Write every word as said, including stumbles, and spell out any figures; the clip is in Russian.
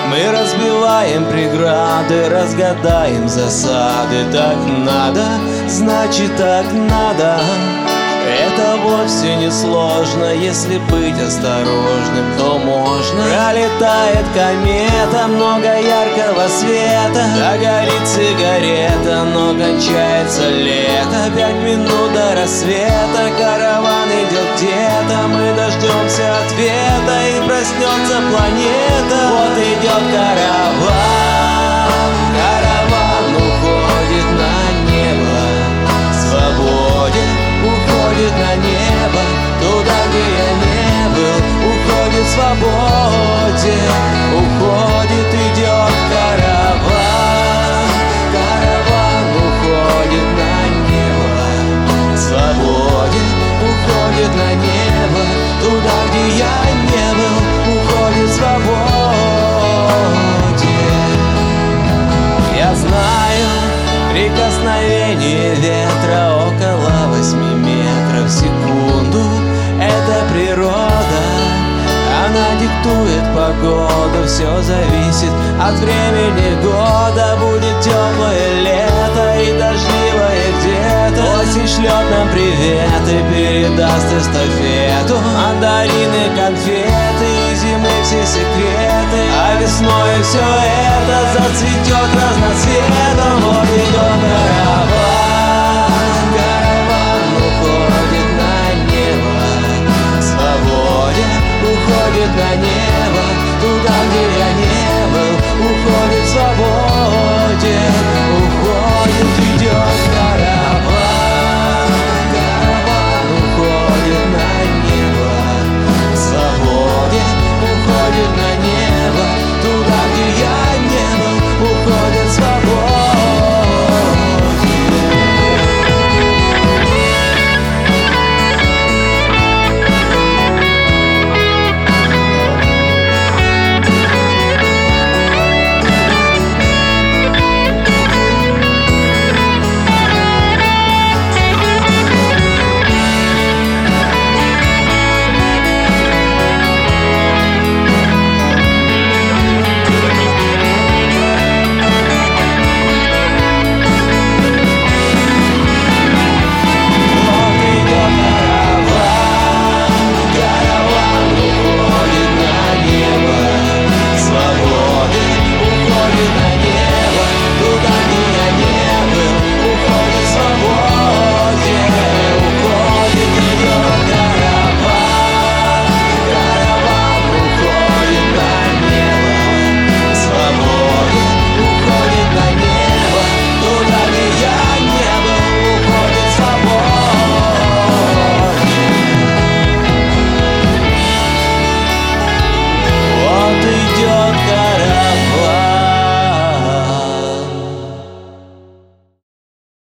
Мы разбиваем преграды, разгадаем засады. Так надо, значит так надо. Это вовсе не сложно, если быть осторожным, то можно. Пролетает комета, много яркого света. Догорит сигарета, но кончается лето. Пять минут до рассвета, караван идет где-то. Мы дождемся ответа, и проснется планета. Вот идет караван, караван уходит на небо, свободен. Уходит на небо, туда, где я не был. Уходит в свободе, уходит, идет караван. Караван уходит на небо, свободен. Уходит на небо, туда, где я не был. Уходит в свободе. Я знаю прикосновение ветра около восьми метров в секунду. Это природа, она диктует погоду. Все зависит от времени года. Будет теплое лето и дождливое где-то. Осень шлет нам привет и передаст эстафету. Мандарины, конфеты и зимы все секреты. А весной все это зацветет разноцветом. Вот идет караван.